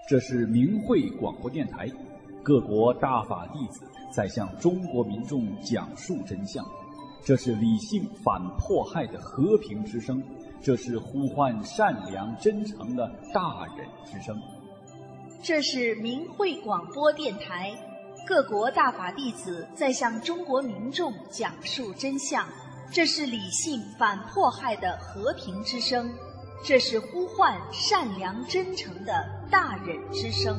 这是明慧广播电台，各国大法弟子在向中国民众讲述真相。这是理性反迫害的和平之声，这是呼唤善良真诚的大人之声。 这是明慧广播电台，各国大法弟子在向中国民众讲述真相。这是理性反迫害的和平之声，这是呼唤善良真诚的大人之声。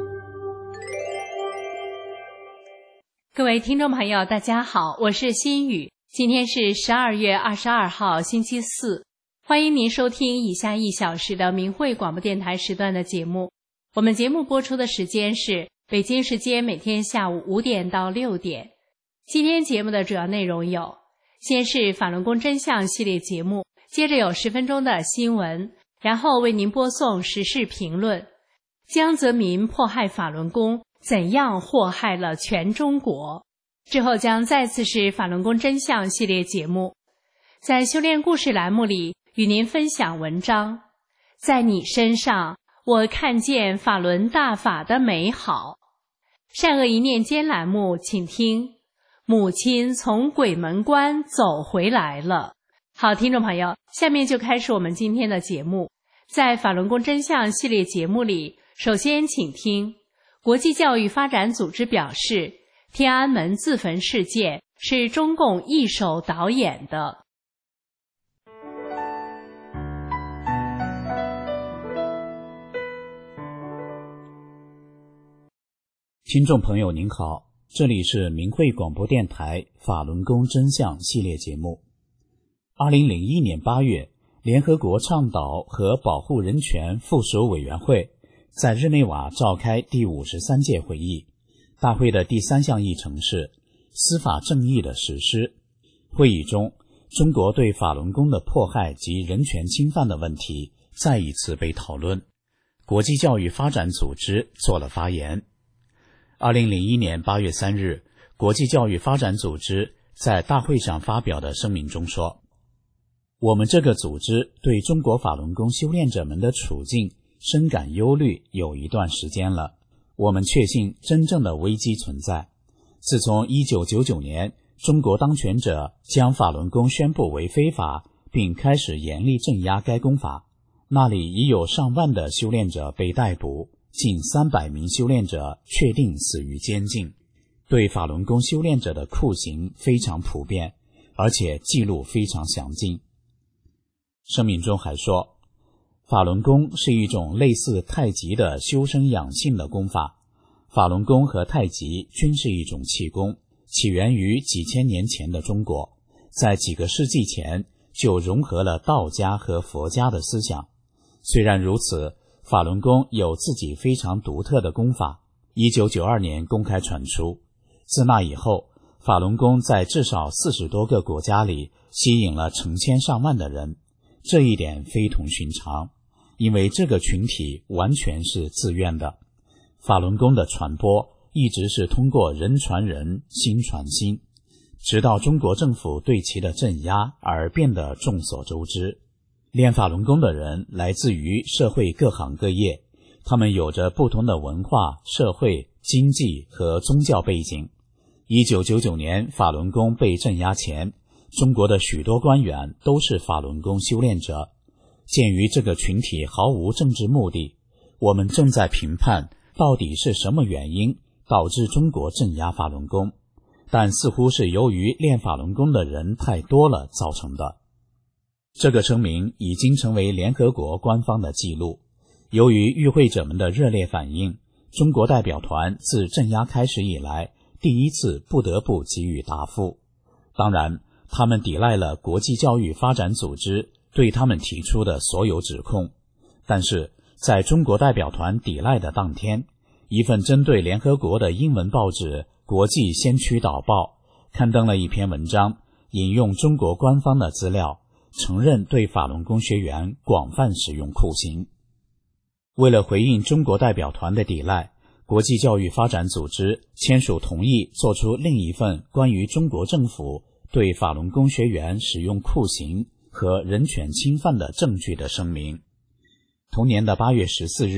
各位听众朋友大家好，我是心雨，今天是12月22号星期四，欢迎您收听以下1小时的明慧广播电台时段的节目。我们节目播出的时间是北京时间每天下午5点到6点。今天节目的主要内容有：先是法轮功真相系列节目，接着有10分钟的新闻，然后为您播送时事评论。江泽民迫害法轮功，怎样祸害了全中国？之后将再次是法轮功真相系列节目。在修炼故事栏目里，与您分享文章，在你身上，我看见法轮大法的美好。善恶一念间栏目，请听母亲从鬼门关走回来了。好，听众朋友，下面就开始我们今天的节目。在法轮功真相系列节目里，首先请听国际教育发展组织表示，天安门自焚事件是中共一手导演的。 听众朋友您好，这里是明慧广播电台法轮功真相系列节目。2001年8月，联合国倡导和保护人权附属委员会在日内瓦召开第53届会议，大会的第3项议程是司法正义的实施。会议中，中国对法轮功的迫害及人权侵犯的问题再一次被讨论。国际教育发展组织做了发言。2001年8月3日，国际教育发展组织在大会上发表的声明中说，我们这个组织对中国法轮功修炼者们的处境深感忧虑有一段时间了。我们确信真正的危机存在。自从1999年中国当权者将法轮功宣布为非法，并开始严厉镇压该功法，那里已有上万的修炼者被逮捕，近300名修炼者确定死于监禁。对法轮功修炼者的酷刑非常普遍，而且记录非常详尽。声明中还说，法轮功是一种类似太极的修身养性的功法。法轮功和太极均是一种气功，起源于几千年前的中国，在几个世纪前就融合了道家和佛家的思想。虽然如此，法轮功有自己非常独特的功法，1992年公开传出。自那以后，法轮功在至少40多个国家里吸引了成千上万的人，这一点非同寻常，因为这个群体完全是自愿的。法轮功的传播一直是通过人传人，心传心，直到中国政府对其的镇压而变得众所周知。练法轮功的人来自于社会各行各业，他们有着不同的文化、社会、经济和宗教背景。1999年法轮功被镇压前，中国的许多官员都是法轮功修炼者。鉴于这个群体毫无政治目的，我们正在评判到底是什么原因导致中国镇压法轮功，但似乎是由于练法轮功的人太多了造成的。这个声明已经成为联合国官方的记录。由于与会者们的热烈反应，中国代表团自镇压开始以来第一次不得不给予答复。当然，他们抵赖了国际教育发展组织对他们提出的所有指控。但是在中国代表团抵赖的当天，一份针对联合国的英文报纸《国际先驱导报》刊登了一篇文章，引用中国官方的资料，承认对法轮功学员广泛使用酷刑。为了回应中国代表团的抵赖，国际教育发展组织签署同意做出另一份关于中国政府对法轮功学员使用酷刑和人权侵犯的证据的声明。同年的8月14日，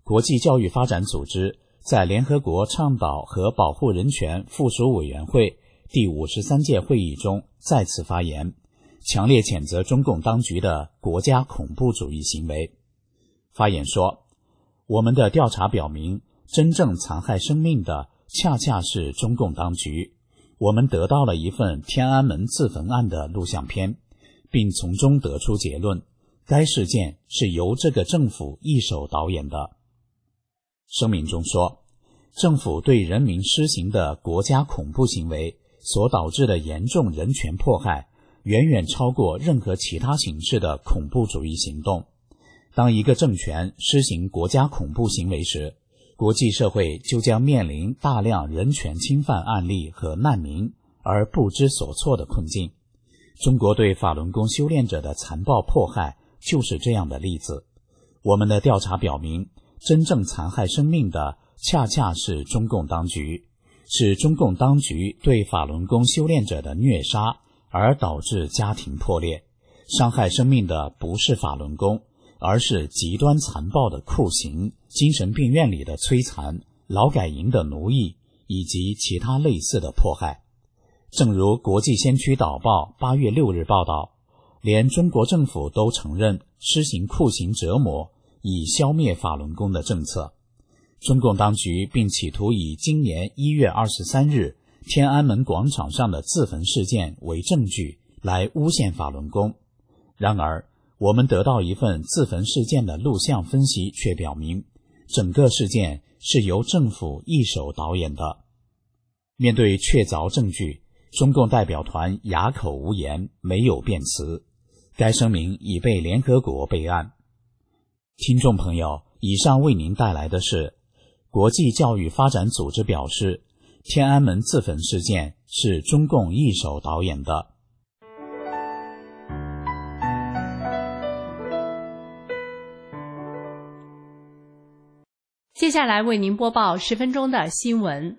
国际教育发展组织在联合国倡导和保护人权附属委员会第53届会议中再次发言，强烈谴责中共当局的国家恐怖主义行为。发言说，我们的调查表明，真正残害生命的恰恰是中共当局。我们得到了一份天安门自焚案的录像片，并从中得出结论，该事件是由这个政府一手导演的。声明中说，政府对人民施行的国家恐怖行为所导致的严重人权迫害，远远超过任何其他形式的恐怖主义行动。当一个政权施行国家恐怖行为时，国际社会就将面临大量人权侵犯案例和难民而不知所措的困境。中国对法轮功修炼者的残暴迫害就是这样的例子。我们的调查表明，真正残害生命的恰恰是中共当局，是中共当局对法轮功修炼者的虐杀而导致家庭破裂。伤害生命的不是法轮功，而是极端残暴的酷刑、精神病院里的摧残、劳改营的奴役以及其他类似的迫害。正如国际先驱导报8月6日报道，连中国政府都承认施行酷刑折磨以消灭法轮功的政策。中共当局并企图以今年1月23日天安门广场上的自焚事件为证据来诬陷法轮功。然而，我们得到一份自焚事件的录像分析却表明，整个事件是由政府一手导演的。面对确凿证据，中共代表团哑口无言，没有辩词。该声明已被联合国备案。听众朋友，以上为您带来的是国际教育发展组织表示，天安门自焚事件是中共一手导演的。 接下来为您播报10分钟的新闻。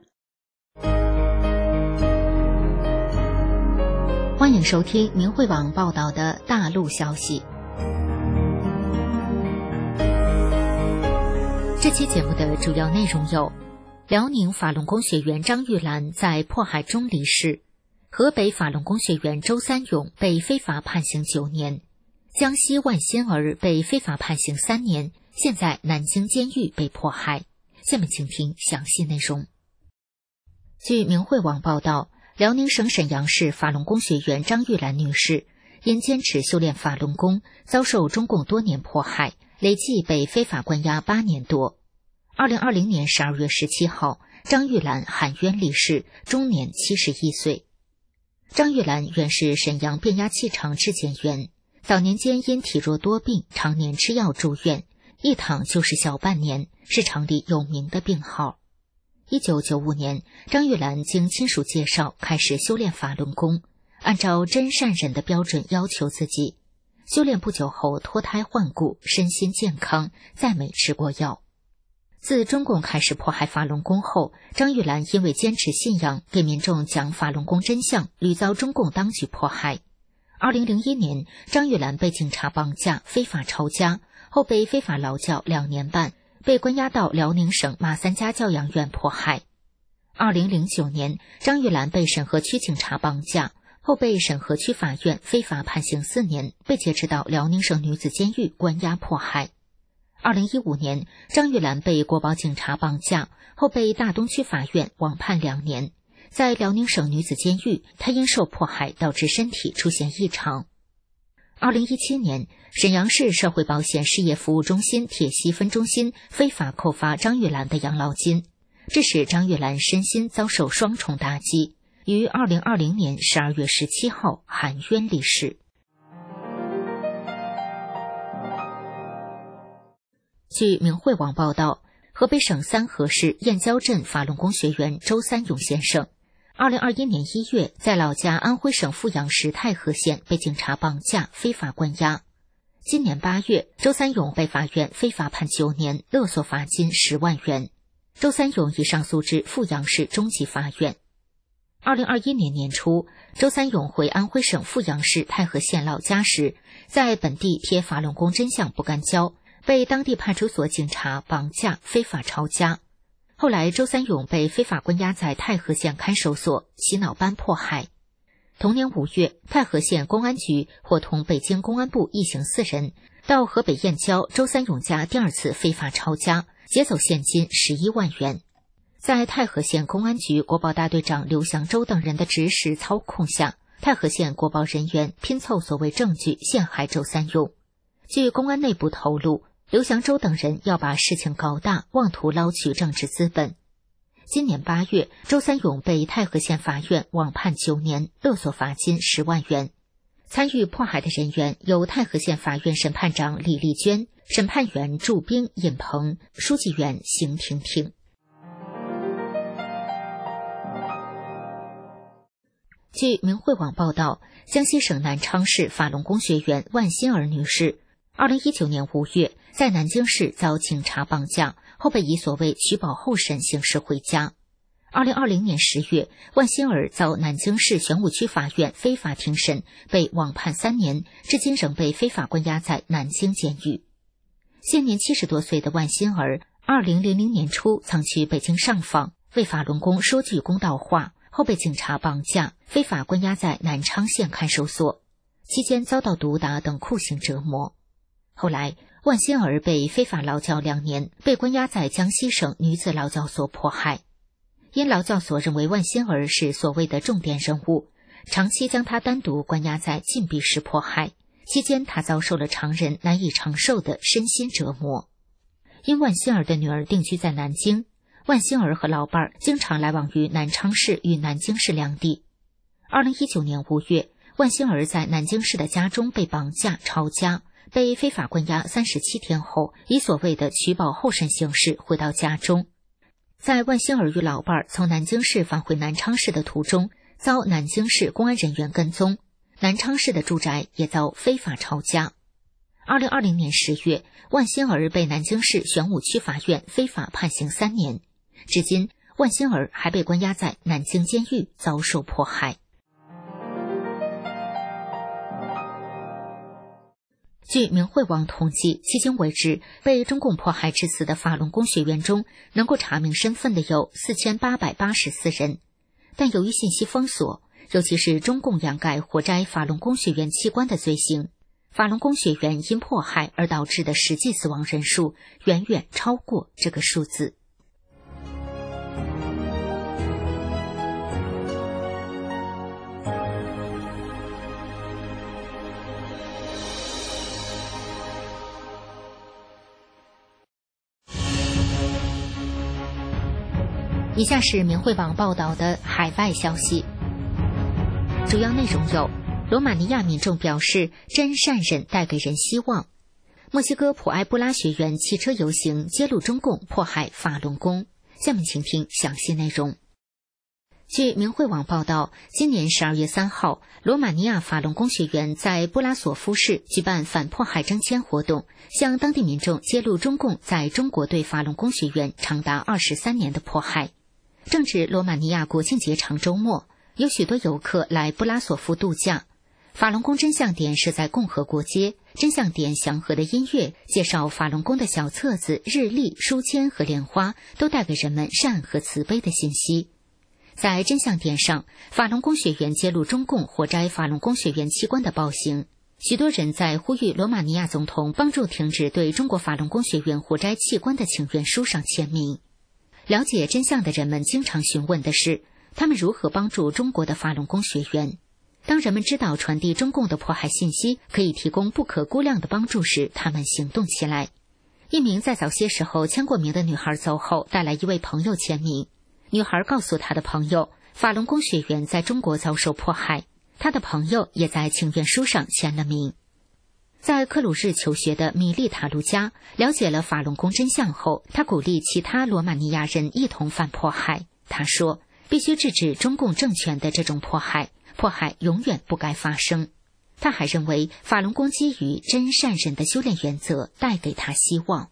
欢迎收听明慧网报道的大陆消息。这期节目的主要内容有：辽宁法轮功学员张玉兰在迫害中离世，河北法轮功学员周三勇被非法判刑9年，江西万仙儿被非法判刑3年，现在南京监狱被迫害。下面请听详细内容。据明慧网报道，辽宁省沈阳市法轮功学员张玉兰女士因坚持修炼法轮功，遭受中共多年迫害，累计被非法关押8年多。2020年12月17号，张玉兰含冤离世，终年71岁。张玉兰原是沈阳变压器厂质检员，早年间因体弱多病，常年吃药住院，一躺就是小半年，是厂里有名的病号。1995年，张玉兰经亲属介绍开始修炼法轮功，按照真善忍的标准要求自己。修炼不久后脱胎换骨，身心健康，再没吃过药。自中共开始迫害法轮功后，张玉兰因为坚持信仰，给民众讲法轮功真相，屡遭中共当局迫害。2001年，张玉兰被警察绑架，非法抄家，后被非法劳教2年半，被关押到辽宁省马三家教养院迫害。2009年，张玉兰被沈河区警察绑架，后被沈河区法院非法判刑4年，被劫持到辽宁省女子监狱关押迫害。2015年，张玉兰被国保警察绑架，后被大东区法院网判2年。在辽宁省女子监狱，她因受迫害导致身体出现异常。2017年，沈阳市社会保险事业服务中心铁西分中心非法扣发张玉兰的养老金，这使张玉兰身心遭受双重打击，于2020年12月17号含冤离世。据明慧网报道，河北省三河市燕郊镇法轮功学员周三勇先生2021年1月在老家安徽省阜阳市太和县被警察绑架，非法关押。今年8月，周三勇被法院非法判9年，勒索罚金10万元。周三勇已上诉至阜阳市中级法院。2021年年初，周三勇回安徽省阜阳市太和县老家时，在本地贴法轮功真相不干胶， 被当地派出所警察绑架非法抄家。后来周三勇被非法关押在太和县看守所，洗脑班迫害。同年5月，太和县公安局伙同北京公安部一行4人到河北燕郊周三勇家第2次非法抄家，劫走现金11万元。在太和县公安局国保大队长刘祥洲等人的指使操控下，太和县国保人员拼凑所谓证据陷害周三勇。据公安内部透露，刘祥洲等人要把事情搞大，妄图捞取政治资本。今年8月，周三勇被太和县法院网判9年，勒索罚金10万元。参与迫害的人员有太和县法院审判长李丽娟、审判员祝兵、尹鹏、书记员邢婷婷。据明慧网报道，江西省南昌市法轮功学员万欣儿女士2019年5月在南京市遭警察绑架，后被以所谓取保候审形式回家。2020年10月，万欣儿遭南京市玄武区法院非法庭审，被网判3年，至今仍被非法关押在南京监狱。现年70多岁的万欣儿2000年初曾去北京上访，为法轮功说句公道话，后被警察绑架，非法关押在南昌县看守所，期间遭到毒打等酷刑折磨。后来，万欣儿被非法劳教2年，被关押在江西省女子劳教所迫害。因劳教所认为万欣儿是所谓的重点人物，长期将她单独关押在禁闭室迫害，期间她遭受了常人难以承受的身心折磨。因万欣儿的女儿定居在南京，万欣儿和老伴儿经常来往于南昌市与南京市两地。2019年5月，万欣儿在南京市的家中被绑架抄家，被非法关押37天后，以所谓的取保候审形式回到家中。在万欣儿与老伴儿从南京市返回南昌市的途中，遭南京市公安人员跟踪，南昌市的住宅也遭非法抄家。2020年10月，万欣儿被南京市玄武区法院非法判刑3年，至今万欣儿还被关押在南京监狱，遭受迫害。据明慧网统计，迄今为止被中共迫害致死的法轮功学员中，能够查明身份的有4884人，但由于信息封锁，尤其是中共掩盖活摘法轮功学员器官的罪行，法轮功学员因迫害而导致的实际死亡人数远远超过这个数字。以下是明慧网报道的海外消息，主要内容有：罗马尼亚民众表示真善忍带给人希望；墨西哥普埃布拉学员汽车游行揭露中共迫害法轮功。下面请听详细内容。据明慧网报道，今年12月3号，罗马尼亚法轮功学员在布拉索夫市举办反迫害征签活动，向当地民众揭露中共在中国对法轮功学员长达23年的迫害。正值罗马尼亚国庆节长周末，有许多游客来布拉索夫度假。法轮功真相点设在共和国街，真相点祥和的音乐、介绍法轮功的小册子、日历、书签和莲花，都带给人们善和慈悲的信息。在真相点上，法轮功学员揭露中共活摘法轮功学员器官的暴行。许多人在呼吁罗马尼亚总统帮助停止对中国法轮功学员活摘器官的请愿书上签名。了解真相的人们经常询问的是，他们如何帮助中国的法轮功学员。当人们知道传递中共的迫害信息可以提供不可估量的帮助时，他们行动起来。一名在早些时候签过名的女孩走后，带来一位朋友签名。女孩告诉她的朋友，法轮功学员在中国遭受迫害，她的朋友也在请愿书上签了名。在克鲁日求学的米利塔卢加了解了法轮功真相后，他鼓励其他罗马尼亚人一同反迫害。他说，必须制止中共政权的这种迫害，迫害永远不该发生。他还认为法轮功基于真善忍的修炼原则带给他希望。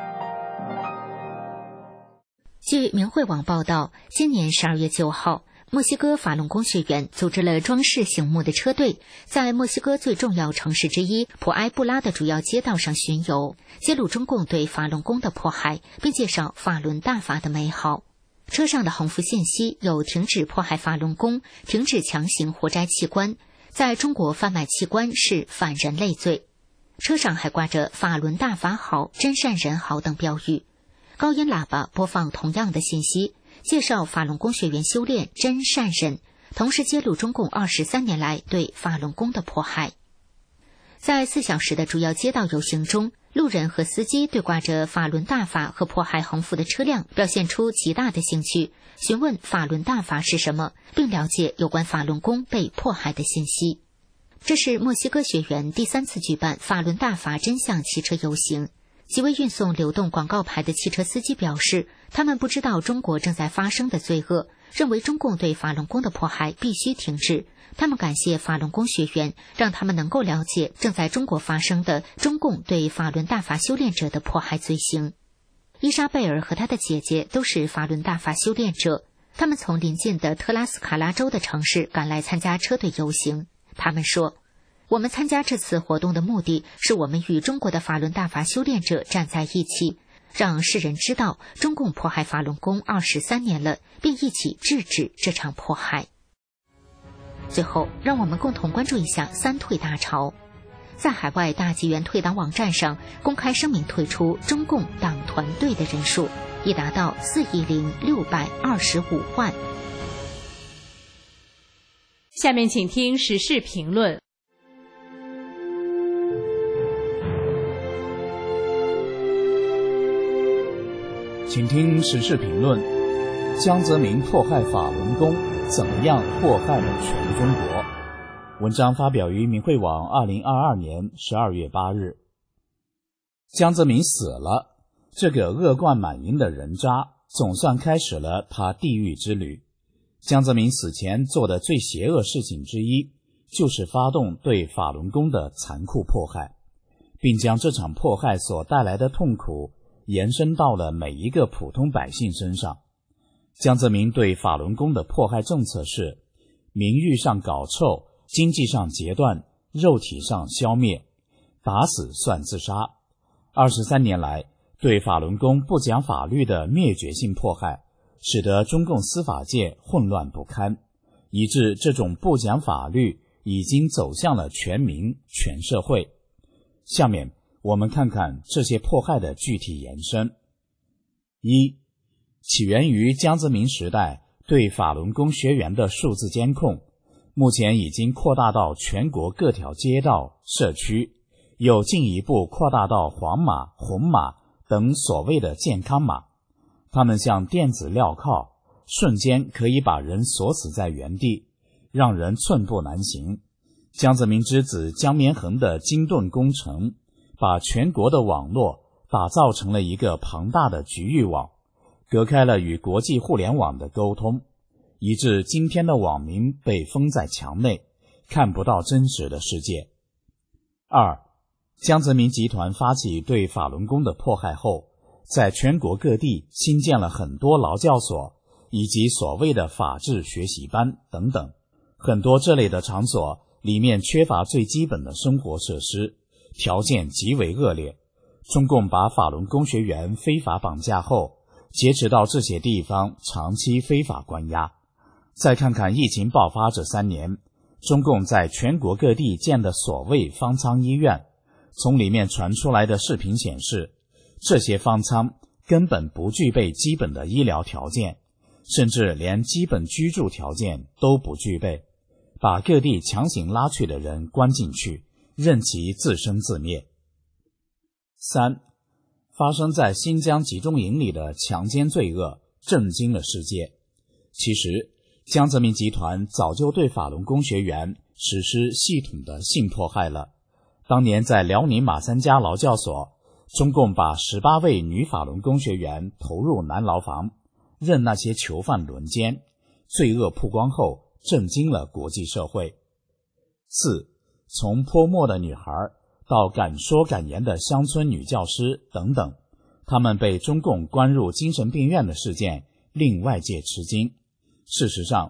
据明慧网报道，今年12月9号， 墨西哥法轮功学员组织了装饰醒目的车队，在墨西哥最重要城市之一普埃布拉的主要街道上巡游，揭露中共对法轮功的迫害，并介绍法轮大法的美好。车上的横幅信息有停止迫害法轮功、停止强行活摘器官，在中国贩卖器官是反人类罪。车上还挂着法轮大法好、真善人好等标语，高音喇叭播放同样的信息，介绍法轮功学员修炼真善忍，同时揭露中共23年来对法轮功的迫害。在4小时的主要街道游行中，路人和司机对挂着法轮大法和迫害横幅的车辆表现出极大的兴趣，询问法轮大法是什么，并了解有关法轮功被迫害的信息。这是墨西哥学员第3次举办法轮大法真相汽车游行。几位运送流动广告牌的汽车司机表示，他们不知道中国正在发生的罪恶，认为中共对法轮功的迫害必须停止。他们感谢法轮功学员，让他们能够了解正在中国发生的中共对法轮大法修炼者的迫害罪行。伊莎贝尔和她的姐姐都是法轮大法修炼者，他们从邻近的特拉斯卡拉州的城市赶来参加车队游行。他们说，我们参加这次活动的目的是我们与中国的法轮大法修炼者站在一起，让世人知道中共迫害法轮功23年了，并一起制止这场迫害。最后，让我们共同关注一下3退大潮。在海外大纪元退党网站上公开声明退出中共党团队的人数已达到4.625万。 下面请听时事评论。 请听时事评论：江泽民迫害法轮功，怎么样祸害了全中国？文章发表于明慧网2022年12月8日。江泽民死了，这个恶贯满盈的人渣总算开始了他地狱之旅。江泽民死前做的最邪恶事情之一，就是发动对法轮功的残酷迫害，并将这场迫害所带来的痛苦延伸到了每一个普通百姓身上。江泽民对法轮功的迫害政策是：名誉上搞臭，经济上截断，肉体上消灭，打死算自杀。23年来，对法轮功不讲法律的灭绝性迫害，使得中共司法界混乱不堪，以致这种不讲法律已经走向了全民全社会。下面我们看看这些迫害的具体延伸。1. 起源于江泽民时代对法轮功学员的数字监控，目前已经扩大到全国各条街道、社区，又进一步扩大到黄码、红码等所谓的健康码。他们像电子镣铐，瞬间可以把人锁死在原地，让人寸步难行。江泽民之子江绵恒的精盾工程，把全国的网络打造成了一个庞大的局域网，隔开了与国际互联网的沟通，以致今天的网民被封在墙内，看不到真实的世界。2. 江泽民集团发起对法轮功的迫害后，在全国各地新建了很多劳教所以及所谓的法治学习班等等，很多这类的场所里面缺乏最基本的生活设施，条件极为恶劣。中共把法轮功学员非法绑架后，劫持到这些地方长期非法关押。再看看疫情爆发这3年，中共在全国各地建的所谓方舱医院，从里面传出来的视频显示，这些方舱根本不具备基本的医疗条件，甚至连基本居住条件都不具备，把各地强行拉去的人关进去，任其自生自灭。3. 发生在新疆集中营里的强奸罪恶震惊了世界。其实，江泽民集团早就对法轮功学员实施系统的性迫害了。当年在辽宁马三家劳教所，中共把18位女法轮功学员投入男牢房，任那些囚犯轮奸，罪恶曝光后震惊了国际社会。4. 从泼墨的女孩到敢说敢言的乡村女教师等等，他们被中共关入精神病院的事件令外界吃惊。事实上，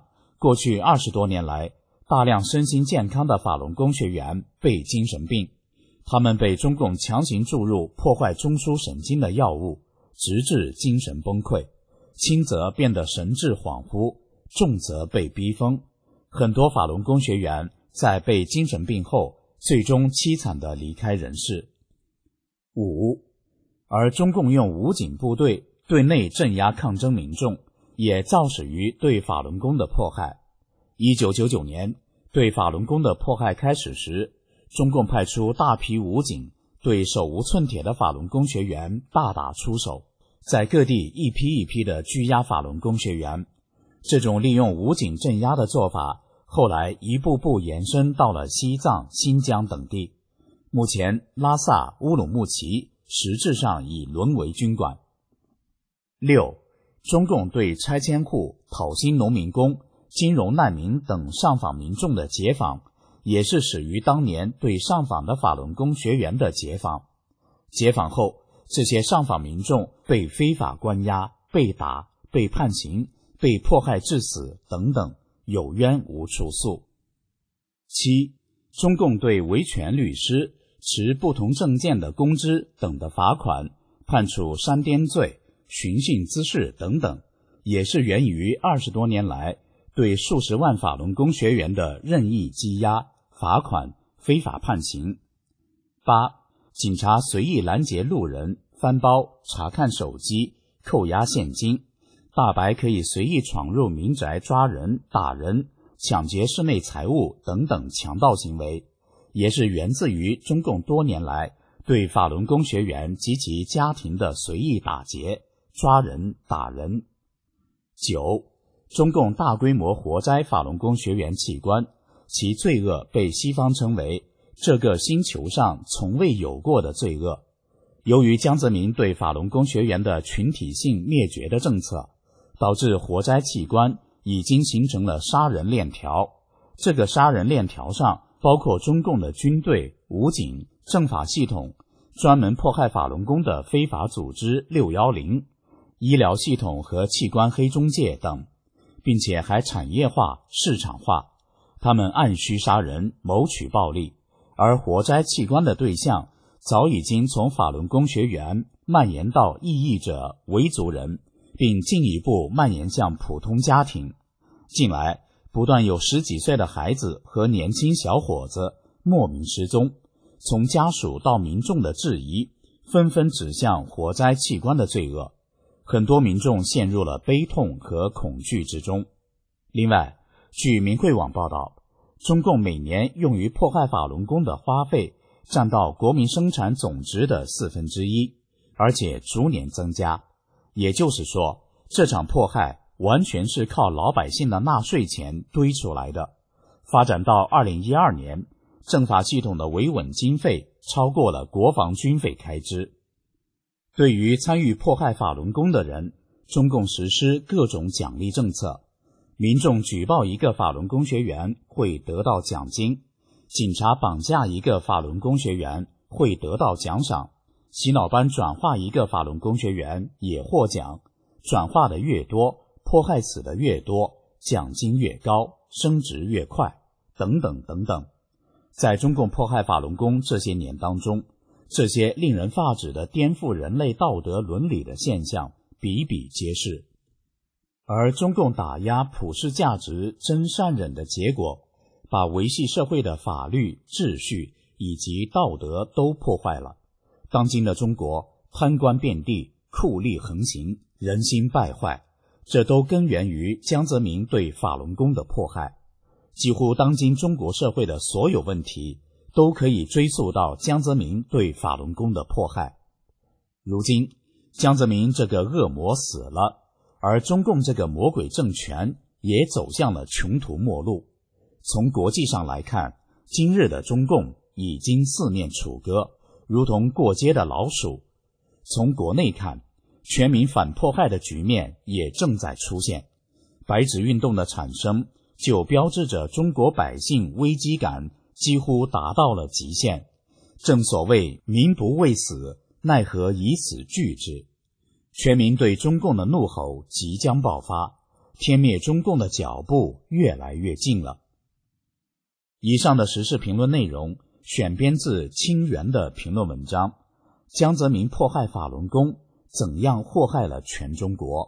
过去20多年来，大量身心健康的法轮功学员被精神病，他们被中共强行注入破坏中枢神经的药物，直至精神崩溃，轻则变得神志恍惚，重则被逼疯。很多法轮功学员在被精神病后，最终凄惨地离开人世。5. 而中共用武警部队对内镇压抗争民众，也肇始于对法轮功的迫害。1999年，对法轮功的迫害开始时，中共派出大批武警对手无寸铁的法轮功学员大打出手，在各地一批一批地拘押法轮功学员。这种利用武警镇压的做法，后来一步步延伸到了西藏、新疆等地。目前，拉萨、乌鲁木齐实质上已沦为军管。6. 中共对拆迁户、讨薪农民工、金融难民等上访民众的解访，也是始于当年对上访的法轮功学员的解访。解访后，这些上访民众被非法关押、被打、被判刑、被迫害致死等等，有冤无处诉。7. 中共对维权律师、持不同政见的公知等的罚款，判处煽颠罪、寻衅滋事等等，也是源于20多年来对数十万法轮功学员的任意羁押、罚款、非法判刑。8. 警察随意拦截路人、翻包、查看手机、扣押现金，大白可以随意闯入民宅抓人、打人、抢劫室内财物等等强盗行为，也是源自于中共多年来对法轮功学员及其家庭的随意打劫、抓人、打人。9. 中共大规模活摘法轮功学员器官，其罪恶被西方称为这个星球上从未有过的罪恶。由于江泽民对法轮功学员的群体性灭绝的政策，导致活摘器官已经形成了杀人链条。这个杀人链条上包括中共的军队、武警、政法系统，专门迫害法轮功的非法组织610、医疗系统和器官黑中介等，并且还产业化、市场化。他们按需杀人，谋取暴利，而活摘器官的对象早已经从法轮功学员蔓延到异议者、维族人，并进一步蔓延向普通家庭。近来不断有10几岁的孩子和年轻小伙子莫名失踪，从家属到民众的质疑纷纷指向活摘器官的罪恶，很多民众陷入了悲痛和恐惧之中。另外，据明慧网报道，中共每年用于迫害法轮功的花费占到国民生产总值的1/4，而且逐年增加。也就是说，这场迫害完全是靠老百姓的纳税钱堆出来的。发展到2012年，政法系统的维稳经费超过了国防军费开支。对于参与迫害法轮功的人，中共实施各种奖励政策。民众举报一个法轮功学员会得到奖金，警察绑架一个法轮功学员会得到奖赏，洗脑班转化一个法轮功学员也获奖，转化的越多，迫害死的越多，奖金越高，升职越快，等等等等。在中共迫害法轮功这些年当中，这些令人发指的颠覆人类道德伦理的现象比比皆是。而中共打压普世价值真善忍的结果，把维系社会的法律、秩序以及道德都破坏了。当今的中国贪官遍地，酷吏横行，人心败坏，这都根源于江泽民对法轮功的迫害。几乎当今中国社会的所有问题都可以追溯到江泽民对法轮功的迫害。如今江泽民这个恶魔死了，而中共这个魔鬼政权也走向了穷途末路。从国际上来看，今日的中共已经四面楚歌，如同过街的老鼠。从国内看，全民反迫害的局面也正在出现。白纸运动的产生就标志着中国百姓危机感几乎达到了极限。正所谓民不畏死，奈何以死惧之。全民对中共的怒吼即将爆发， 天灭中共的脚步越来越近了。以上的时事评论内容选编自清源的评论文章《江泽民迫害法轮功，怎样祸害了全中国》。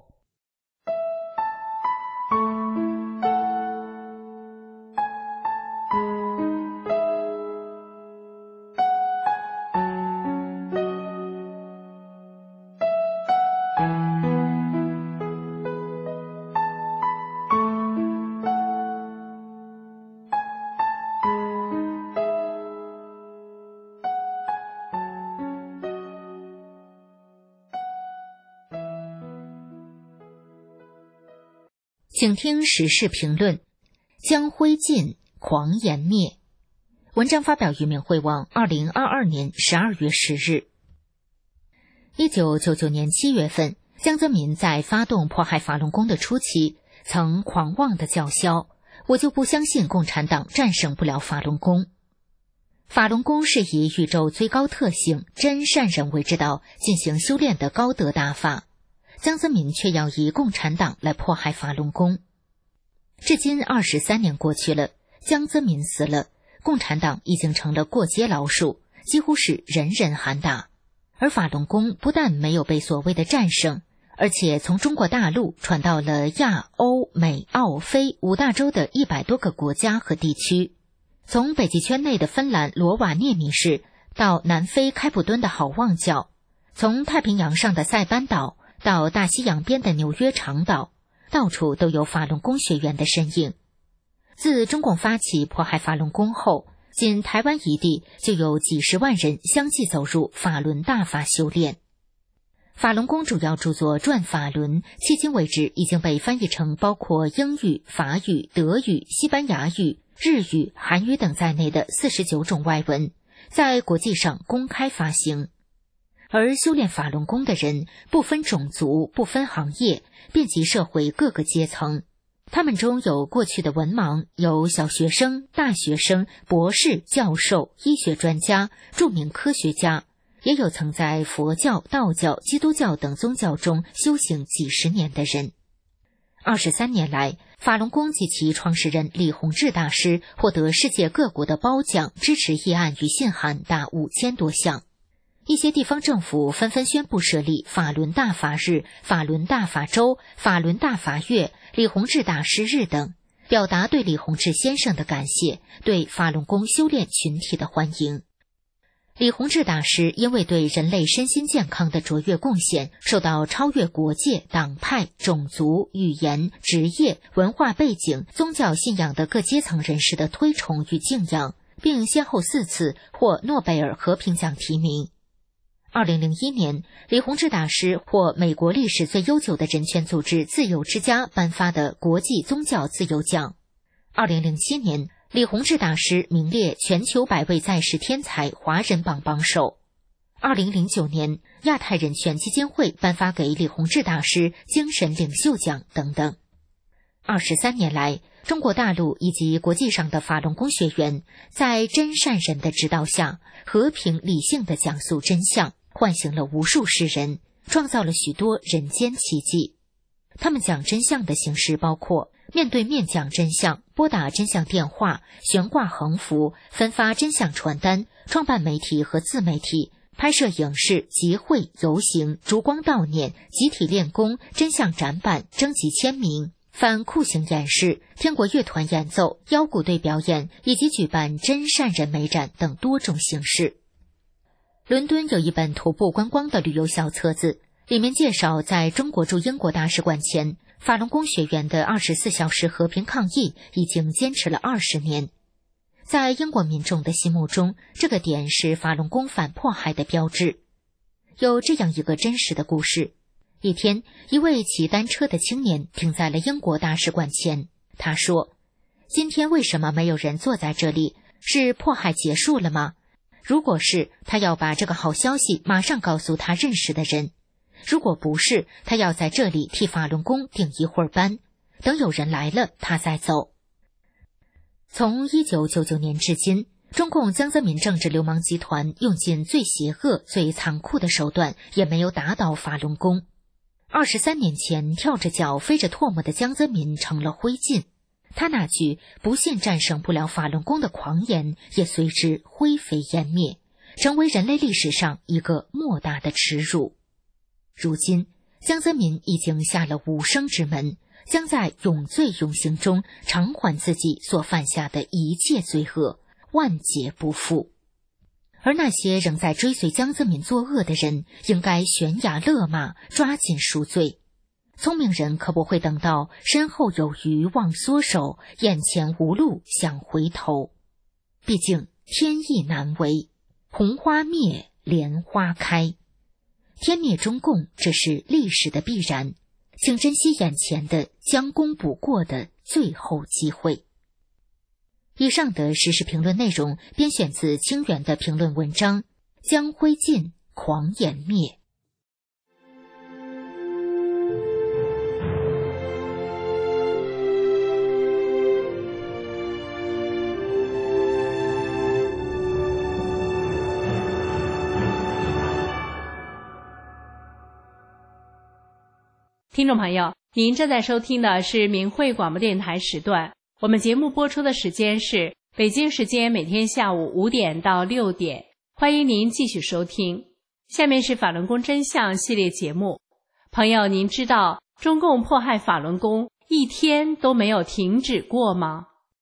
请听时事评论：江辉进，狂言灭。文章发表于明慧网2022年12月10日。1999年7月份，江泽民在发动迫害法轮功的初期，曾狂妄地叫嚣：“我就不相信共产党战胜不了法轮功。”法轮功是以宇宙最高特性真善人为之道进行修炼的高德大法。江泽民却要以共产党来迫害法轮功。至今23年过去了，江泽民死了，共产党已经成了过街老鼠，几乎是人人喊打。而法轮功不但没有被所谓的战胜，而且从中国大陆传到了亚、欧、美、澳、非5大洲的100多个国家和地区。从北极圈内的芬兰罗瓦涅米市到南非开普敦的好望角，从太平洋上的塞班岛到大西洋边的纽约长岛，到处都有法轮功学员的身影。自中共发起迫害法轮功后，仅台湾一地就有几十万人相继走入法轮大法修炼。法轮功主要著作《转法轮》迄今为止已经被翻译成包括英语、法语、德语、西班牙语、日语、韩语等在内的49种外文，在国际上公开发行。而修炼法轮功的人不分种族，不分行业，遍及社会各个阶层。他们中有过去的文盲，有小学生、大学生、博士、教授、医学专家、著名科学家，也有曾在佛教、道教、基督教等宗教中修行几十年的人。23年来，法轮功及其创始人李洪志大师获得世界各国的褒奖、支持议案与信函达5000多项。一些地方政府纷纷宣布设立法轮大法日、法轮大法周、法轮大法月、李洪志大师日等，表达对李洪志先生的感谢，对法轮功修炼群体的欢迎。李洪志大师因为对人类身心健康的卓越贡献，受到超越国界、党派、种族、语言、职业、文化背景、宗教信仰的各阶层人士的推崇与敬仰，并先后4次获诺贝尔和平奖提名。2001年，李洪志大师获美国历史最悠久的人权组织自由之家颁发的国际宗教自由奖。2007年，李洪志大师名列全球100位在世天才华人榜榜首。2009年，亚太人权基金会颁发给李洪志大师精神领袖奖等等。23年来，中国大陆以及国际上的法轮功学员在真善人的指导下，和平理性地讲述真相，唤醒了无数世人，创造了许多人间奇迹。他们讲真相的形式包括面对面讲真相、拨打真相电话、悬挂横幅、分发真相传单、创办媒体和自媒体、拍摄影视、集会、游行、烛光悼念、集体练功、真相展板、征集签名、反酷刑演示、天国乐团演奏、腰鼓队表演，以及举办真善人美展等多种形式。伦敦有一本徒步观光的旅游小册子，里面介绍在中国驻英国大使馆前，法轮功学员的24小时和平抗议已经坚持了20年。在英国民众的心目中，这个点是法轮功反迫害的标志。有这样一个真实的故事：一天，一位骑单车的青年停在了英国大使馆前。他说：“今天为什么没有人坐在这里？是迫害结束了吗？如果是，他要把这个好消息马上告诉他认识的人；如果不是，他要在这里替法轮功顶一会儿班，等有人来了，他再走。”从1999年至今，中共江泽民政治流氓集团用尽最邪恶、最残酷的手段，也没有打倒法轮功。 23年前跳着脚飞着唾沫的江泽民成了灰烬，他那句不信战胜不了法轮功的狂言也随之灰飞烟灭，成为人类历史上一个莫大的耻辱。如今江泽民已经下了无生之门，将在永罪永刑中偿还自己所犯下的一切罪恶，万劫不复。而那些仍在追随江泽民作恶的人，应该悬崖勒马，抓紧赎罪。聪明人可不会等到身后有余忘缩手，眼前无路想回头。毕竟天意难违，红花灭，莲花开。天灭中共，这是历史的必然，请珍惜眼前的将功补过的最后机会。以上的时事评论内容编选自清源的评论文章《将灰烬，狂言灭》。 听众朋友，您正在收听的是明慧广播电台时段，我们节目播出的时间是北京时间每天下午5点到6点，欢迎您继续收听。下面是法轮功真相系列节目。朋友，您知道中共迫害法轮功一天都没有停止过吗？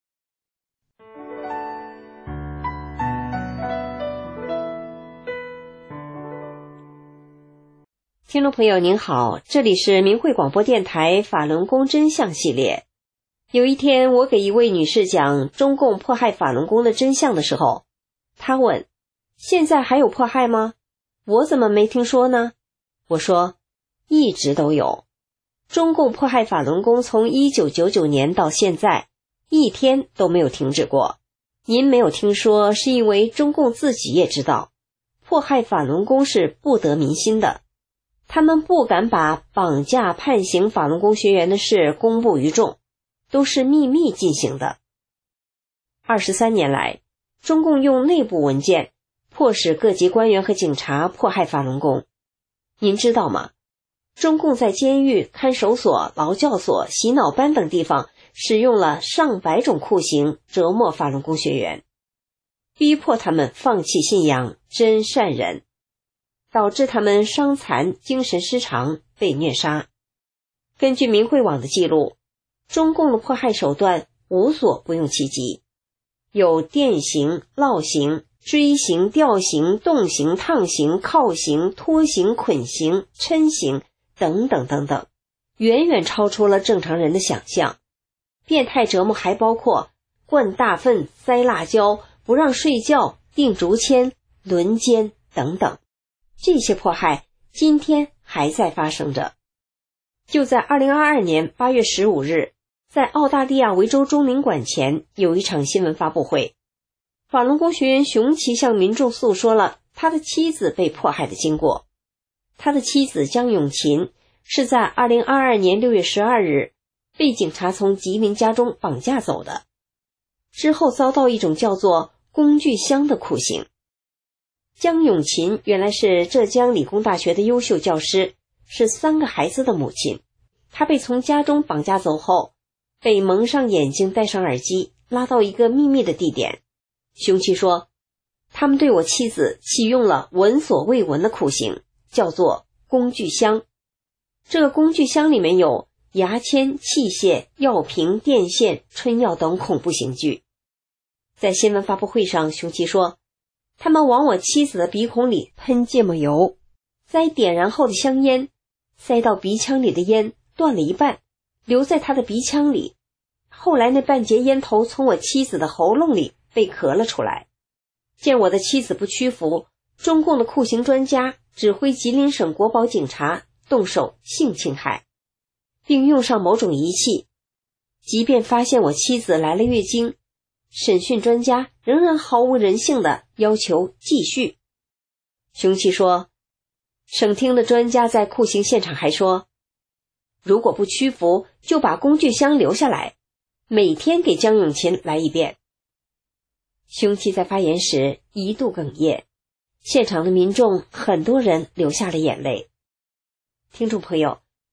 听众朋友您好，这里是明慧广播电台法轮功真相系列。有一天我给一位女士讲中共迫害法轮功的真相的时候，她问，现在还有迫害吗？我怎么没听说呢？我说，一直都有。中共迫害法轮功从1999年到现在，一天都没有停止过。您没有听说，是因为中共自己也知道，迫害法轮功是不得民心的。他们不敢把绑架判刑法轮功学员的事公布于众，都是秘密进行的。23年来，中共用内部文件迫使各级官员和警察迫害法轮功。您知道吗？中共在监狱、看守所、劳教所、洗脑班等地方使用了上百种酷刑折磨法轮功学员，逼迫他们放弃信仰真善忍，导致他们伤残、精神失常，被虐杀。根据明慧网的记录，中共的迫害手段无所不用其极，有电刑、烙刑、锥刑、吊刑、冻刑、烫刑、铐刑、拖刑、捆刑、抻刑等等等等，远远超出了正常人的想象。变态折磨还包括灌大粪、塞辣椒、不让睡觉、钉竹签、轮奸等等。这些迫害今天还在发生着。就在2022年8月15日，在澳大利亚维州中领馆前有一场新闻发布会，法轮功学员熊奇向民众诉说了他的妻子被迫害的经过。他的妻子江永琴是在2022年6月12日被警察从吉林家中绑架走的，之后遭到一种叫做工具箱的酷刑。江永琴原来是浙江理工大学的优秀教师，是3个孩子的母亲。她被从家中绑架走后，被蒙上眼睛，戴上耳机，拉到一个秘密的地点。凶器说，他们对我妻子启用了闻所未闻的酷刑，叫做工具箱。这个工具箱里面有牙签、器械、药瓶、电线、春药等恐怖刑具。在新闻发布会上，凶器说，他们往我妻子的鼻孔里喷芥末油，塞点燃后的香烟，塞到鼻腔里的烟断了一半，留在他的鼻腔里。后来那半截烟头从我妻子的喉咙里被咳了出来。见我的妻子不屈服，中共的酷刑专家指挥吉林省国保警察动手性侵害，并用上某种仪器。即便发现我妻子来了月经，审讯专家仍然毫无人性地要求继续。凶器说，省厅的专家在酷刑现场还说，如果不屈服，就把工具箱留下来，每天给江永琴来一遍。凶器在发言时一度哽咽，现场的民众很多人流下了眼泪。听众朋友，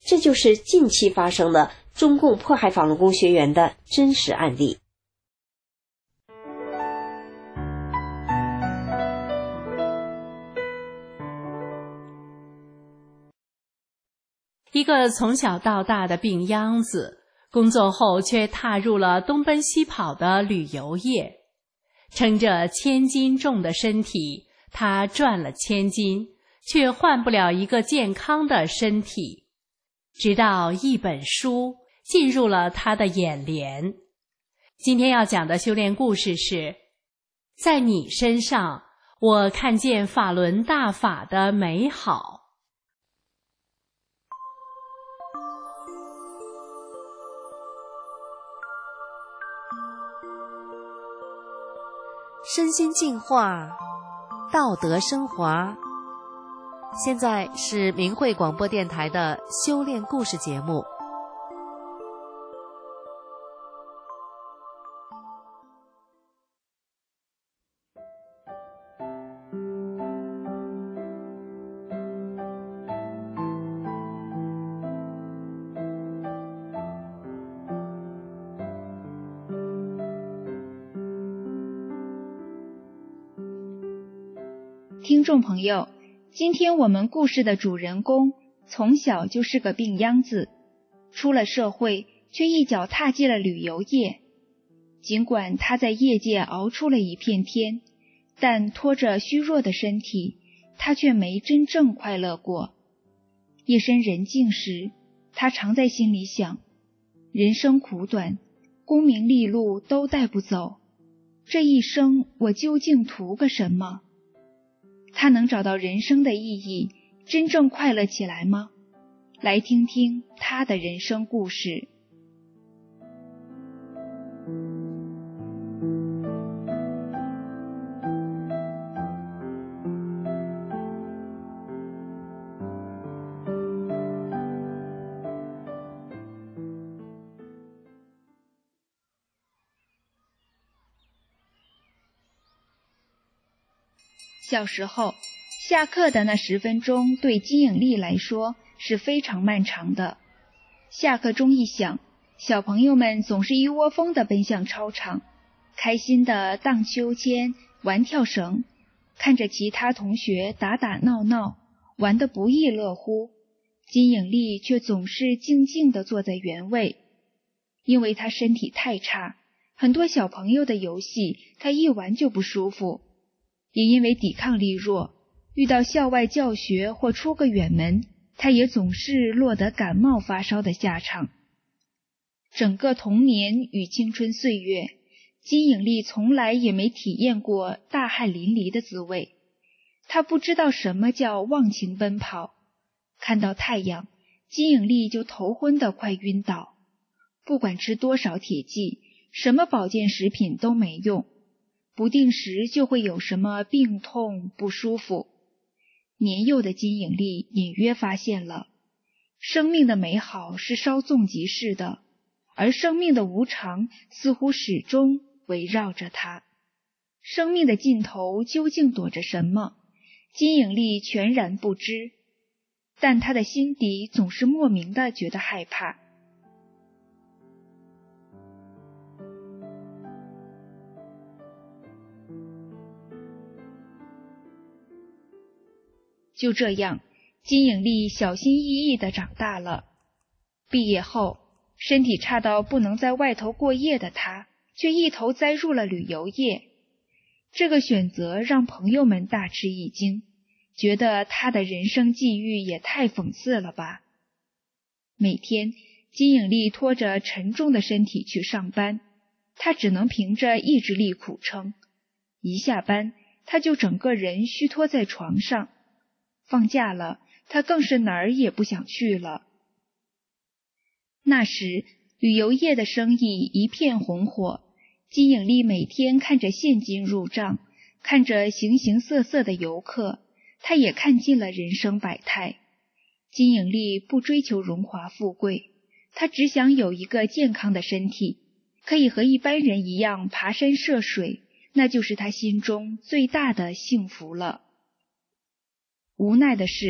这就是近期发生的中共迫害法轮功学员的真实案例。 一个从小到大的病秧子，工作后却踏入了东奔西跑的旅游业。撑着1000斤重的身体，他赚了1000斤，却换不了一个健康的身体。直到一本书进入了他的眼帘。今天要讲的修炼故事是：在你身上，我看见法轮大法的美好。 身心净化，道德升华。现在是明慧广播电台的修炼故事节目。 听众朋友，今天我们故事的主人公从小就是个病秧子，出了社会却一脚踏进了旅游业。尽管他在业界熬出了一片天，但拖着虚弱的身体，他却没真正快乐过。夜深人静时，他常在心里想，人生苦短，功名利禄都带不走，这一生我究竟图个什么？他能找到人生的意义，真正快乐起来吗？来听听他的人生故事。小时候，下课的那10分钟对金颖丽来说是非常漫长的。下课钟一响，小朋友们总是一窝蜂地奔向操场，开心地荡秋千、玩跳绳，看着其他同学打打闹闹，玩得不亦乐乎。金颖丽却总是静静地坐在原位，因为她身体太差，很多小朋友的游戏她一玩就不舒服。也因为抵抗力弱，遇到校外教学或出个远门，他也总是落得感冒发烧的下场。整个童年与青春岁月，金颖丽从来也没体验过大汗淋漓的滋味。她不知道什么叫忘情奔跑，看到太阳，金颖丽就头昏得快晕倒。不管吃多少铁剂，什么保健食品都没用。不定时就会有什么病痛不舒服。年幼的金颖丽隐约发现了，生命的美好是稍纵即逝的，而生命的无常似乎始终围绕着她。生命的尽头究竟躲着什么？金颖丽全然不知，但她的心底总是莫名的觉得害怕。就这样，金颖丽小心翼翼地长大了。毕业后，身体差到不能在外头过夜的她，却一头栽入了旅游业。这个选择让朋友们大吃一惊，觉得她的人生际遇也太讽刺了吧。每天，金颖丽拖着沉重的身体去上班，她只能凭着意志力苦撑。一下班，她就整个人虚脱在床上。放假了，他更是哪儿也不想去了。那时，旅游业的生意一片红火，金颖丽每天看着现金入账，看着形形色色的游客，她也看尽了人生百态。金颖丽不追求荣华富贵，她只想有一个健康的身体，可以和一般人一样爬山涉水，那就是她心中最大的幸福了。无奈的是，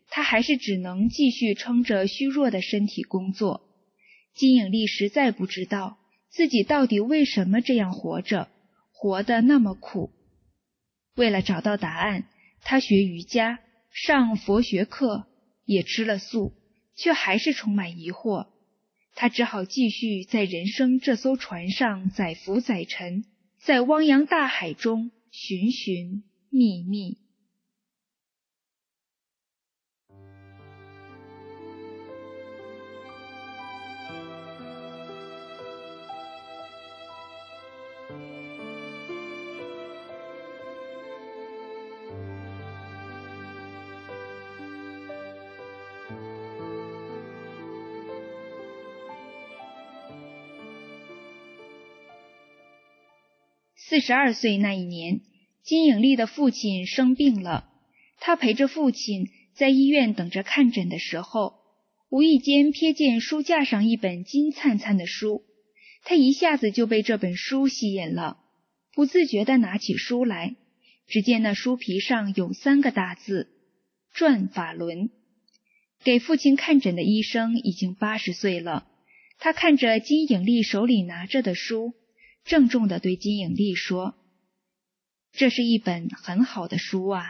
他还是只能继续撑着虚弱的身体工作。金颖丽实在不知道自己到底为什么这样活着，活得那么苦。为了找到答案，他学瑜伽，上佛学课，也吃了素，却还是充满疑惑。他只好继续在人生这艘船上载浮载沉，在汪洋大海中寻寻觅觅。42岁那一年，金颖丽的父亲生病了，他陪着父亲在医院等着看诊的时候，无意间瞥见书架上一本金灿灿的书，他一下子就被这本书吸引了，不自觉地拿起书来，只见那书皮上有3个大字：转法轮。给父亲看诊的医生已经80岁了，他看着金颖丽手里拿着的书，郑重地对金颖丽说：“这是一本很好的书啊。”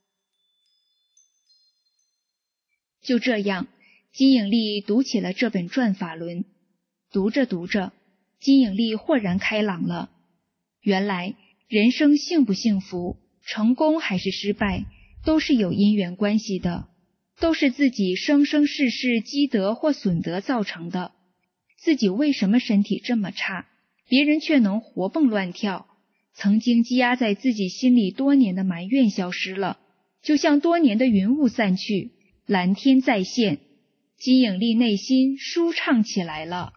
就这样，金颖丽读起了这本《转法轮》。读着读着，金颖丽豁然开朗了。原来，人生幸不幸福，成功还是失败，都是有因缘关系的，都是自己生生世世积德或损德造成的。自己为什么身体这么差，别人却能活蹦乱跳？曾经积压在自己心里多年的埋怨消失了，就像多年的云雾散去，蓝天再现。金颖丽内心舒畅起来了。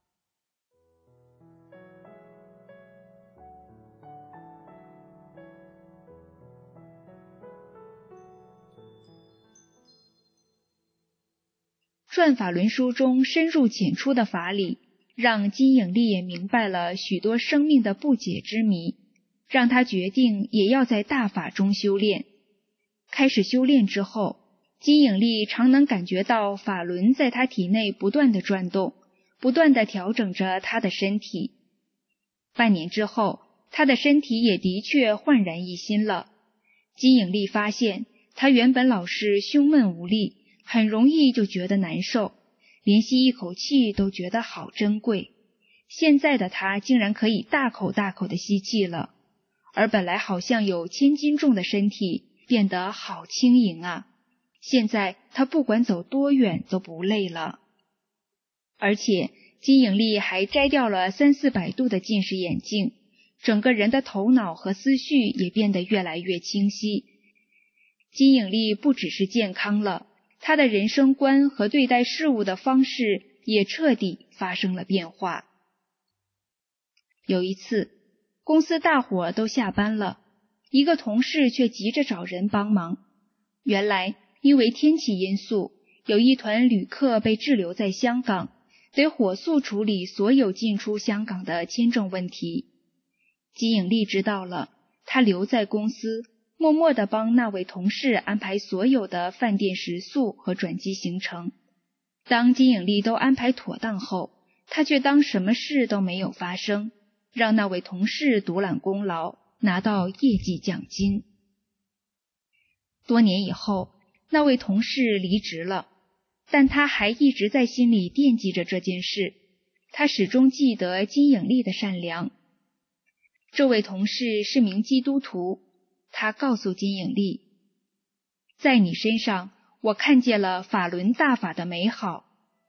转法轮书中深入浅出的法理，让金颖丽也明白了许多生命的不解之谜，让她决定也要在大法中修炼。开始修炼之后，金颖丽常能感觉到法轮在她体内不断的转动，不断的调整着她的身体。半年之后，她的身体也的确焕然一新了。金颖丽发现，她原本老是胸闷无力，很容易就觉得难受，连吸一口气都觉得好珍贵。现在的她竟然可以大口大口的吸气了，而本来好像有1000斤重的身体变得好轻盈啊！现在她不管走多远都不累了。而且金颖丽还摘掉了300-400度的近视眼镜，整个人的头脑和思绪也变得越来越清晰。金颖丽不只是健康了，她的人生观和对待事物的方式也彻底发生了变化。有一次，公司大伙都下班了，一个同事却急着找人帮忙。原来因为天气因素，有一团旅客被滞留在香港，得火速处理所有进出香港的签证问题。金颖丽知道了，她留在公司，默默地帮那位同事安排所有的饭店食宿和转机行程。当金颖丽都安排妥当后，她却当什么事都没有发生，让那位同事独揽功劳，拿到业绩奖金。多年以后，那位同事离职了，但他还一直在心里惦记着这件事，他始终记得金颖丽的善良。这位同事是名基督徒，他告诉金颖丽，在你身上，我看见了法轮大法的美好。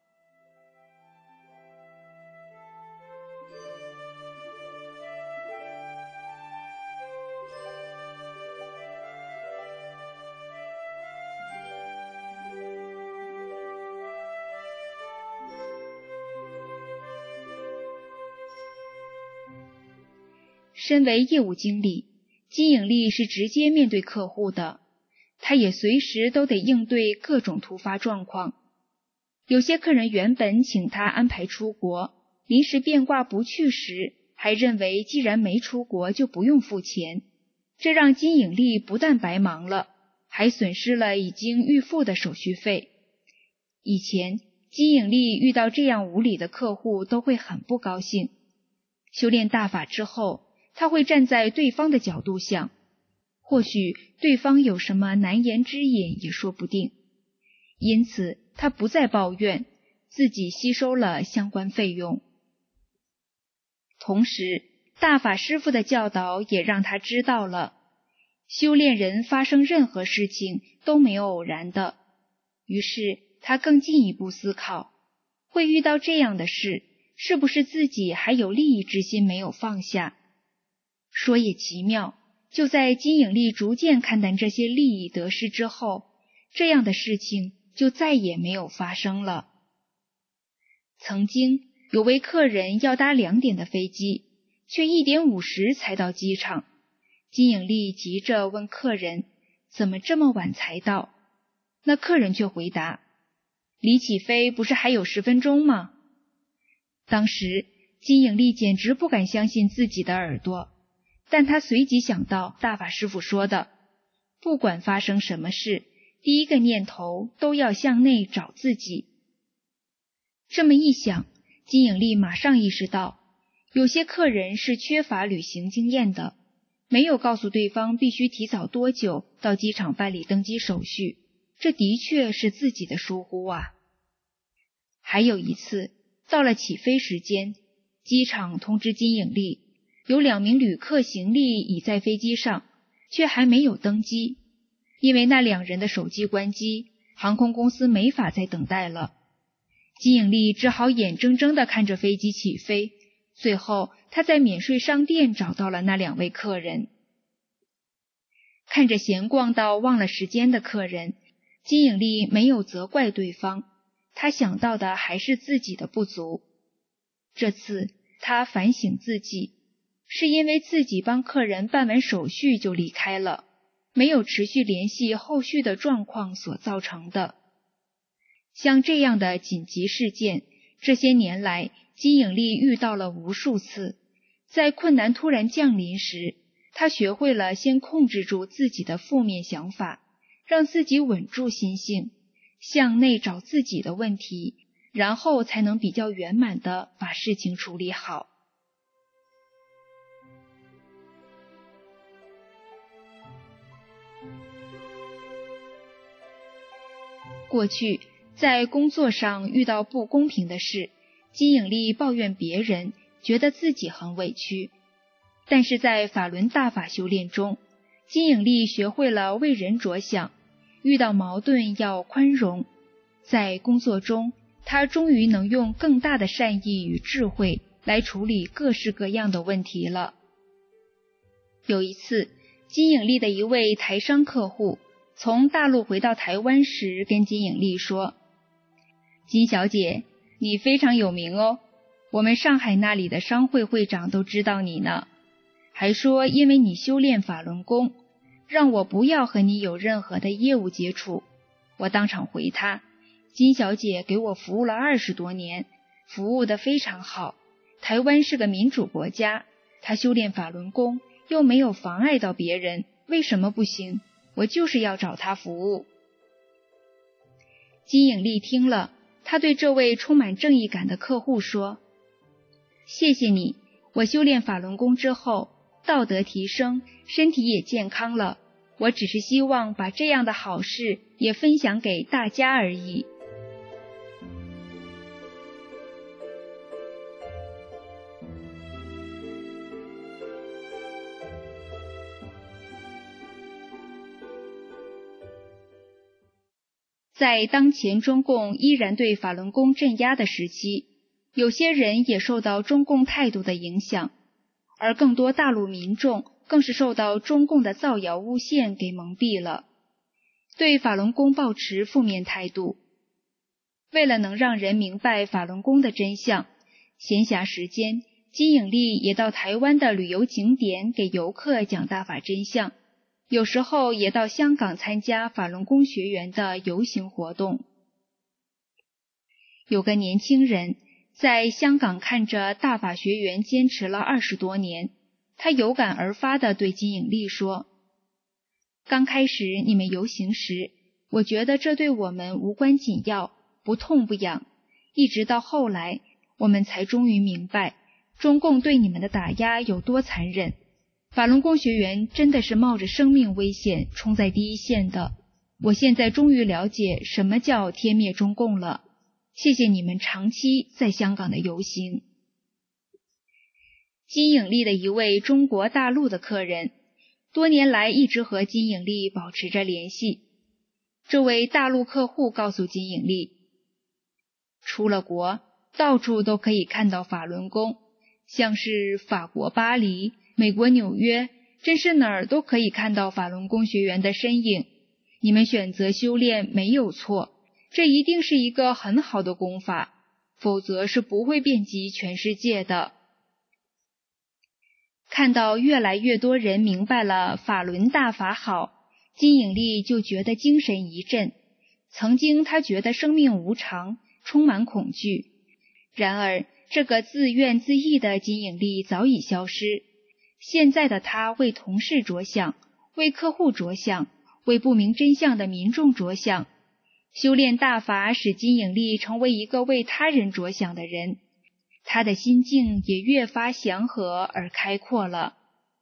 身为业务经理，金颖丽是直接面对客户的，她也随时都得应对各种突发状况。有些客人原本请她安排出国，临时变卦不去时，还认为既然没出国就不用付钱，这让金颖丽不但白忙了， 还损失了已经预付的手续费。以前金颖丽遇到这样无理的客户都会很不高兴，修炼大法之后，他会站在对方的角度想，或许对方有什么难言之隐也说不定，因此他不再抱怨，自己吸收了相关费用。同时，大法师父的教导也让他知道了，修炼人发生任何事情都没有偶然的。于是他更进一步思考，会遇到这样的事，是不是自己还有利益之心没有放下？说也奇妙，就在金颖丽逐渐看淡这些利益得失之后，这样的事情就再也没有发生了。曾经有位客人要搭2点的飞机，却1点50才到机场。金颖丽急着问客人，怎么这么晚才到？那客人却回答，离起飞不是还有10分钟吗？当时金颖丽简直不敢相信自己的耳朵，但她随即想到大法师父说的，不管发生什么事，第一个念头都要向内找自己。这么一想，金颖丽马上意识到，有些客人是缺乏旅行经验的，没有告诉对方必须提早多久到机场办理登机手续，这的确是自己的疏忽啊。还有一次，到了起飞时间，机场通知金颖丽，有2名旅客行李已在飞机上，却还没有登机。因为那2人的手机关机，航空公司没法再等待了。金颖丽只好眼睁睁地看着飞机起飞，最后她在免税商店找到了那2位客人。看着闲逛到忘了时间的客人，金颖丽没有责怪对方，她想到的还是自己的不足。这次她反省自己，是因为自己帮客人办完手续就离开了，没有持续联系后续的状况所造成的。像这样的紧急事件，这些年来金颖丽遇到了无数次，在困难突然降临时，她学会了先控制住自己的负面想法，让自己稳住心性，向内找自己的问题，然后才能比较圆满地把事情处理好。过去在工作上遇到不公平的事，金颖丽抱怨别人，觉得自己很委屈。但是在法轮大法修炼中，金颖丽学会了为人着想，遇到矛盾要宽容。在工作中，她终于能用更大的善意与智慧来处理各式各样的问题了。有一次，金颖丽的一位台商客户从大陆回到台湾时，跟金颖丽说，金小姐，你非常有名哦，我们上海那里的商会会长都知道你呢，还说因为你修炼法轮功，让我不要和你有任何的业务接触。我当场回他，金小姐给我服务了20多年，服务得非常好，台湾是个民主国家，她修炼法轮功又没有妨碍到别人，为什么不行？我就是要找她服务。金颖丽听了，她对这位充满正义感的客户说，谢谢你，我修炼法轮功之后，道德提升，身体也健康了，我只是希望把这样的好事也分享给大家而已。在当前中共依然对法轮功镇压的时期，有些人也受到中共态度的影响，而更多大陆民众更是受到中共的造谣诬陷给蒙蔽了，对法轮功抱持负面态度。为了能让人明白法轮功的真相，闲暇时间，金颖丽也到台湾的旅游景点给游客讲大法真相，有时候也到香港参加法轮功学员的游行活动。有个年轻人在香港看着大法学员坚持了20多年，他有感而发地对金颖丽说， 刚开始你们游行时，我觉得这对我们无关紧要，不痛不痒，一直到后来，我们才终于明白中共对你们的打压有多残忍。法轮功学员真的是冒着生命危险冲在第一线的。我现在终于了解什么叫天灭中共了。谢谢你们长期在香港的游行。金颖丽的一位中国大陆的客人，多年来一直和金颖丽保持着联系。这位大陆客户告诉金颖丽，出了国，到处都可以看到法轮功，像是法国巴黎、美国纽约，真是哪儿都可以看到法轮功学员的身影。你们选择修炼没有错，这一定是一个很好的功法，否则是不会遍及全世界的。看到越来越多人明白了法轮大法好，金颖丽就觉得精神一振。曾经她觉得生命无常，充满恐惧，然而这个自怨自艾的金颖丽早已消失。现在的她为同事着想，为客户着想，为不明真相的民众着想。修炼大法使金颖丽成为一个为他人着想的人，她的心境也越发祥和而开阔了。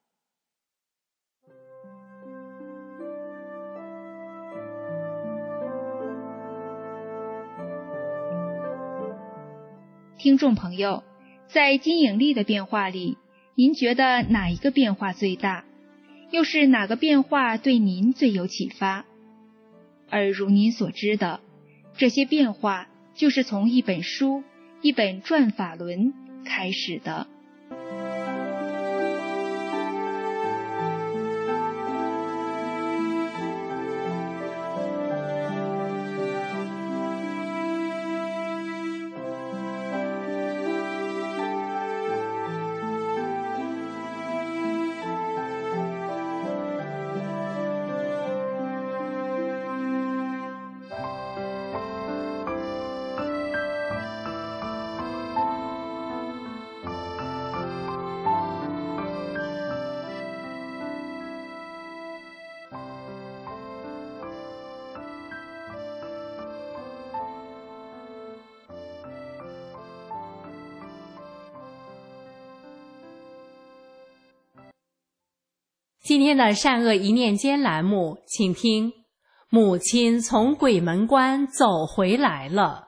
听众朋友，在金颖丽的变化里，您觉得哪一个变化最大？又是哪个变化对您最有启发？而如您所知的，这些变化就是从一本书、一本转法轮开始的。 今天的善恶一念间栏目，请听母亲从鬼门关走回来了。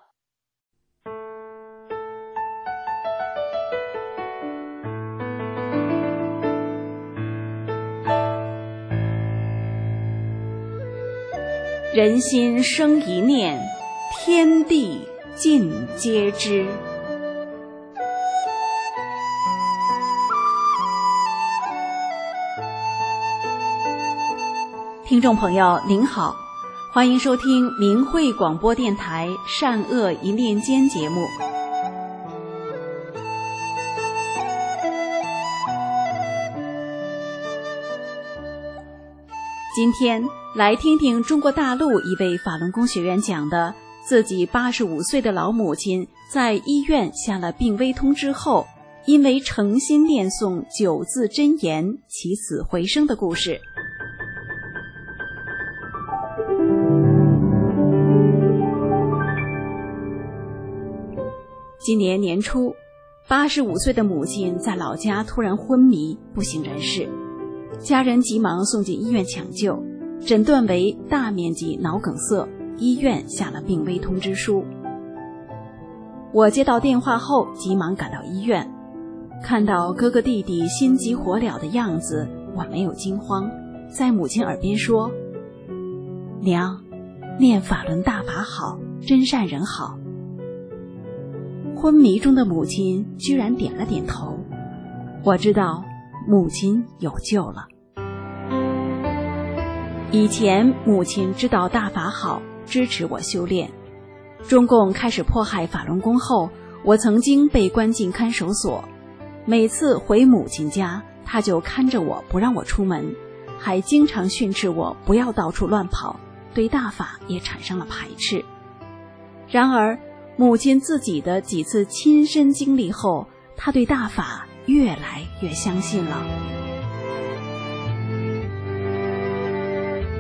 人心生一念，天地尽皆知。听众朋友您好，欢迎收听明慧广播电台善恶一念间节目。今天来听听中国大陆一位法轮功学员讲的自己85岁的老母亲在医院下了病危通知后，因为诚心念诵9字真言起死回生的故事。今年年初，85岁的母亲在老家突然昏迷，不省人事，家人急忙送进医院抢救，诊断为大面积脑梗塞，医院下了病危通知书。我接到电话后急忙赶到医院，看到哥哥弟弟心急火燎的样子，我没有惊慌，在母亲耳边说：“娘，念法轮大法好，真善人好。”昏迷中的母亲居然点了点头，我知道母亲有救了。以前母亲知道大法好，支持我修炼。中共开始迫害法轮功后，我曾经被关进看守所，每次回母亲家，她就看着我不让我出门，还经常训斥我不要到处乱跑，对大法也产生了排斥。然而母亲自己的几次亲身经历后，她对大法越来越相信了。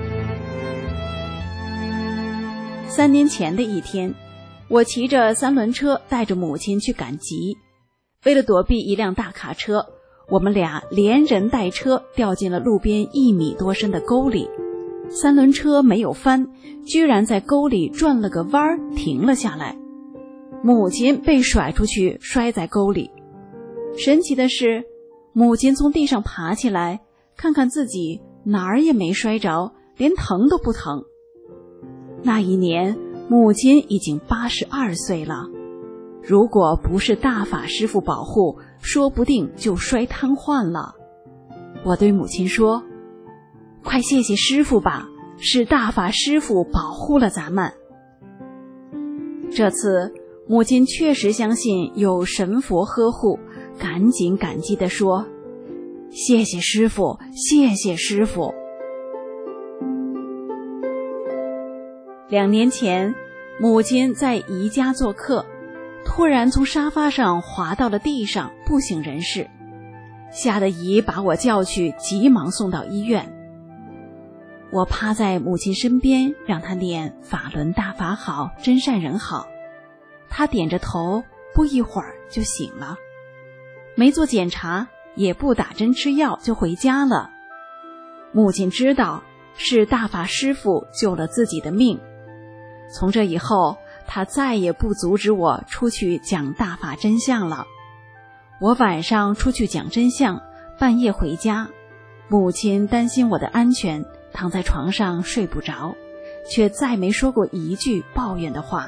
3年前的一天，我骑着3轮车带着母亲去赶集，为了躲避一辆大卡车，我们俩连人带车掉进了路边1米多深的沟里。3轮车没有翻，居然在沟里转了个弯停了下来。母亲被甩出去，摔在沟里。神奇的是，母亲从地上爬起来，看看自己哪儿也没摔着，连疼都不疼。那一年，母亲已经82岁了，如果不是大法师父保护，说不定就摔瘫痪了。我对母亲说：“快谢谢师父吧，是大法师父保护了咱们。”这次母亲确实相信有神佛呵护，赶紧感激地说：“谢谢师父，谢谢师父。”2年前，母亲在姨家做客，突然从沙发上滑到了地上，不省人事，吓得姨把我叫去，急忙送到医院。我趴在母亲身边，让她念法轮大法好，真善人好。她点着头，不一会儿就醒了，没做检查，也不打针吃药，就回家了。母亲知道是大法师父救了自己的命，从这以后，她再也不阻止我出去讲大法真相了。我晚上出去讲真相，半夜回家，母亲担心我的安全，躺在床上睡不着，却再没说过一句抱怨的话。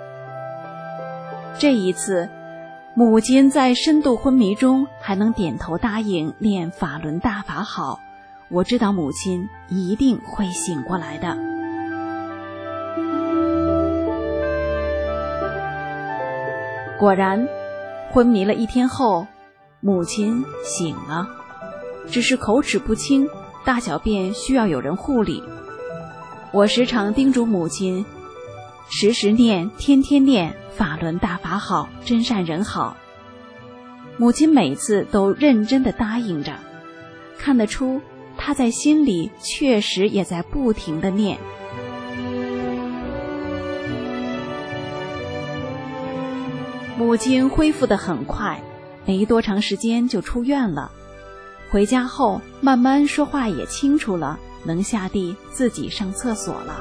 这一次，母亲在深度昏迷中还能点头答应念法轮大法好，我知道母亲一定会醒过来的。果然，昏迷了1天后，母亲醒了，只是口齿不清，大小便需要有人护理。我时常叮嘱母亲时时念，天天念法轮大法好，真善人好。母亲每次都认真地答应着，看得出她在心里确实也在不停地念。母亲恢复得很快，没多长时间就出院了。回家后慢慢说话也清楚了，能下地自己上厕所了。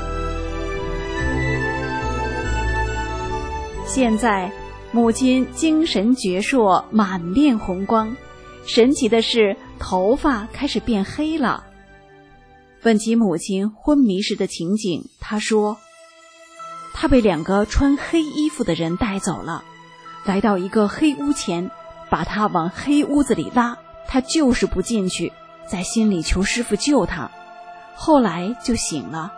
现在母亲精神矍铄，满面红光，神奇的是头发开始变黑了。问起母亲昏迷时的情景，她说她被2个穿黑衣服的人带走了，来到一个黑屋前，把她往黑屋子里拉，她就是不进去，在心里求师父救她，后来就醒了。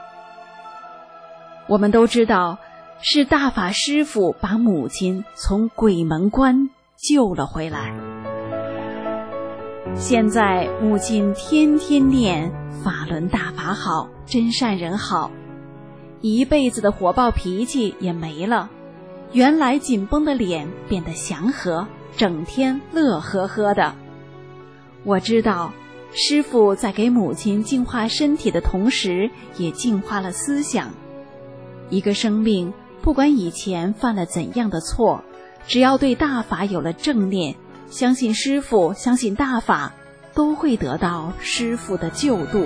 我们都知道是大法师父把母亲从鬼门关救了回来。现在母亲天天念法轮大法好，真善人好，一辈子的火爆脾气也没了，原来紧绷的脸变得祥和，整天乐呵呵的。我知道师父在给母亲净化身体的同时，也净化了思想。一个生命不管以前犯了怎样的错，只要对大法有了正念，相信师父，相信大法，都会得到师父的救度。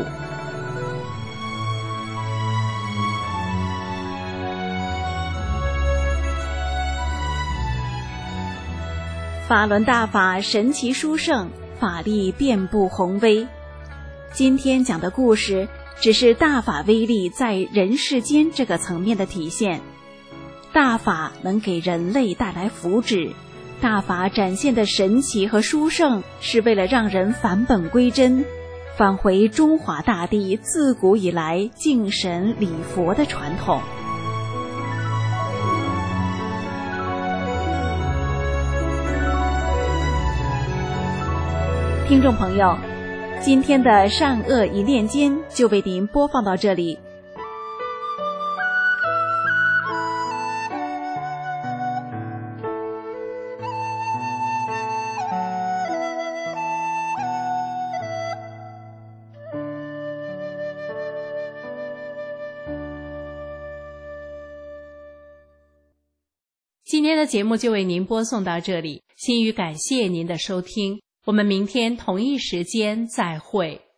法轮大法神奇殊胜，法力遍布宏威。今天讲的故事只是大法威力在人世间这个层面的体现。大法能给人类带来福祉，大法展现的神奇和殊胜，是为了让人返本归真，返回中华大地自古以来敬神礼佛的传统。听众朋友，今天的善恶一念间就为您播放到这里。 今天的节目就为您播送到这里，心语感谢您的收听，我们明天同一时间再会。